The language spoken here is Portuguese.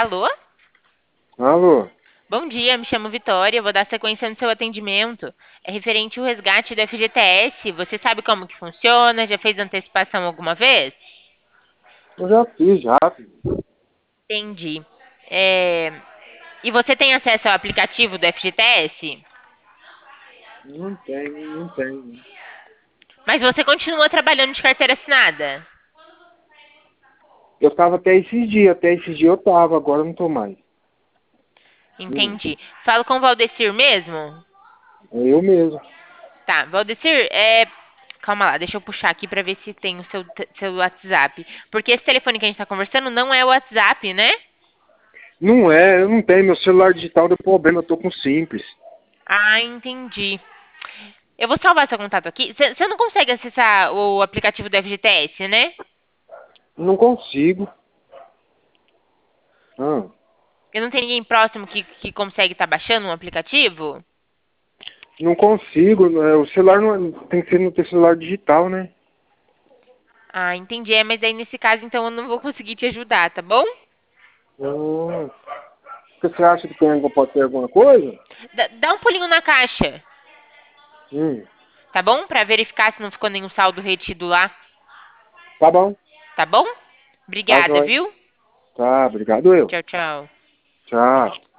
Alô? Alô? Bom dia, me chamo Vitória, vou dar sequência no seu atendimento. É referente ao resgate do FGTS. Você sabe como que funciona? Já fez antecipação alguma vez? Eu já fiz, já. Entendi. É, E você tem acesso ao aplicativo do FGTS? Não tem, não tem. Mas você continua trabalhando de carteira assinada? Eu tava até esses dias eu tava, agora eu não tô mais. Hum, Entendi. Falo com o Valdecir mesmo? é eu mesmo. Tá, Valdecir, calma lá, deixa eu puxar aqui pra ver se tem o seu WhatsApp. Porque esse telefone que a gente tá conversando não é o WhatsApp, né? Não é, eu não tenho, meu celular digital deu problema, eu tô com simples. Ah, entendi. Eu vou salvar seu contato aqui. Você não consegue acessar o aplicativo do FGTS, né? Não consigo. Ah, Porque não tem ninguém próximo que consegue estar baixando um aplicativo? não consigo, o celular não, tem que ser no teu celular digital, né? Ah, entendi. Mas aí nesse caso, então, eu não vou conseguir te ajudar, tá bom? Ah, você acha que pode ter alguma coisa? Dá um pulinho na caixa, Hum, tá bom? Pra verificar se não ficou nenhum saldo retido lá, tá bom, tá bom? tá Obrigada, jóia. viu? Tá, obrigado eu. Tchau, tchau. Tchau.